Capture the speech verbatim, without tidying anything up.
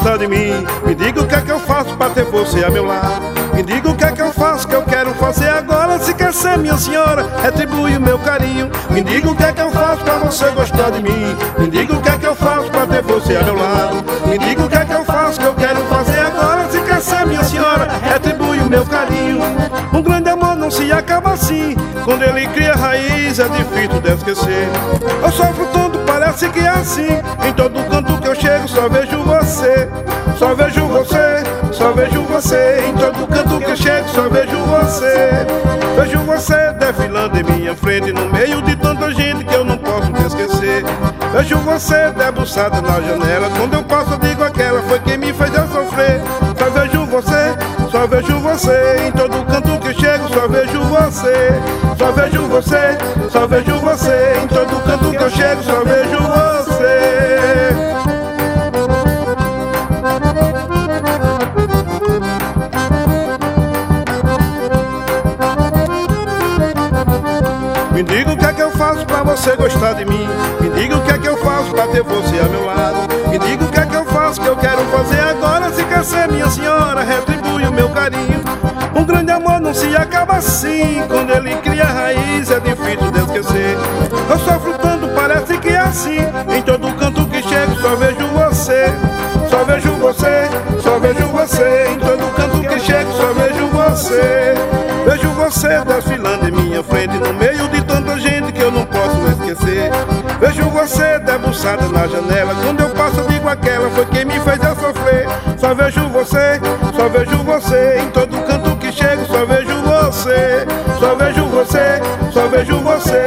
gostar de mim. Me diga o que é que eu faço pra ter você a meu lado. Me diga o que é que eu faço, que eu quero fazer agora. Se quer ser minha senhora, retribui o meu carinho. Me diga o que é que eu faço pra você gostar de mim. Me diga o que é que eu faço pra ter você a meu lado. Me diga o que é que eu faço, que eu quero fazer agora. Se quer ser minha senhora, retribui o meu carinho. Um grande amor não se acaba assim. Quando ele cria raiz é difícil de esquecer. Eu sofro tanto, parece que é assim. Em todo canto que eu chego só vejo você. Só vejo você, só vejo você. Em todo canto que eu chego só vejo você. Vejo você desfilando em minha frente, no meio de tanta gente que eu não posso te esquecer. Vejo você debruçada na janela, quando eu passo eu digo aquela foi quem me fez eu sofrer. Só vejo você, só vejo você. Em todo canto que eu chego só vejo você. Só vejo você, só vejo você. Em todo canto que eu chego só vejo você. Me diga o que é que eu faço pra você gostar de mim. Me diga o que é que eu faço pra ter você a meu lado. Me diga o que é que eu faço, que eu quero fazer agora. Se quer ser minha senhora, retribui o meu carinho. Um grande amor não se acaba assim. Quando ele cria raiz é difícil de esquecer. Eu sofro tanto, parece que é assim. Em todo canto que chego só vejo você. Só vejo você, só vejo você. Em todo canto que chego só vejo você. Vejo você desfilando em minha frente, no meio de tanta gente que eu não posso esquecer. Vejo você debruçada na janela, quando eu passo eu digo aquela foi quem me fez eu sofrer. Só vejo você, só vejo você. Em todo canto que chego só vejo você. Só vejo você, só vejo você.